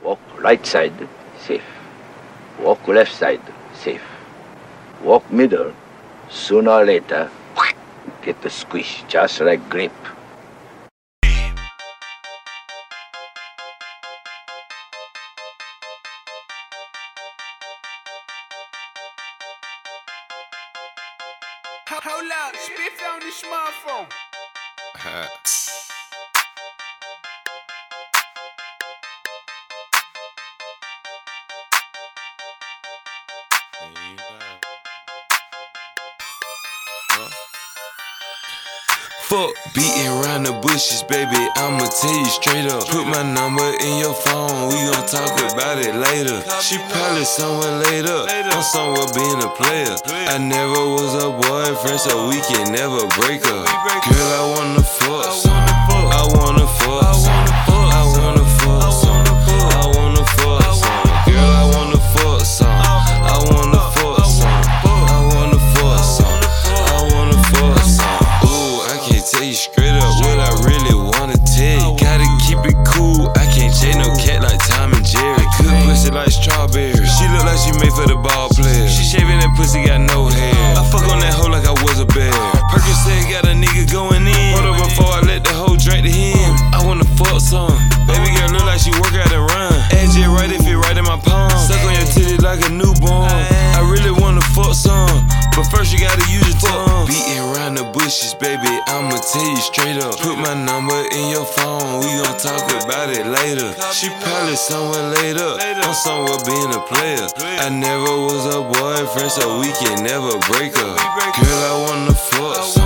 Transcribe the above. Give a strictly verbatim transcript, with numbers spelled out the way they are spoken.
Walk right side, safe. Walk left side, safe. Walk middle, sooner or later, get the squish, just like grape. Hold up, spit on the smartphone. Fuck beating around the bushes, baby, I'ma tell you straight up. Put my number in your phone, we gon' talk about it later. She probably somewhere later, I'm somewhere being a player. I never was a boyfriend, so we can never break up. Girl, I wanna fuck some, I wanna fuck some, I wanna fuck some, I wanna fuck some. Girl, I wanna fuck some, I wanna fuck some, I wanna fuck some, I wanna fuck some. Tell you straight up what I really wanna tell you. Gotta keep it cool, I can't chase no cat like Tom and Jerry. Good pussy like strawberry, she look like she made for the ball player. She shaving that pussy, got no hair. I fuck on that hoe like I was a bear. Percocet got a nigga going in. Hold up before I let the hoe drink to him. I wanna fuck some, baby girl look like she work out and run. Edge it right if it right in my palm. Suck on your titty like a newborn. I really wanna fuck some, but first you gotta use your tongue. Beating around the bushes, baby, I'ma tell you straight up. Put my number in your phone, we gon' talk about it later. She probably somewhere later, I'm somewhere being a player. I never was a boyfriend, so we can never break up. Girl, I wanna fuck some,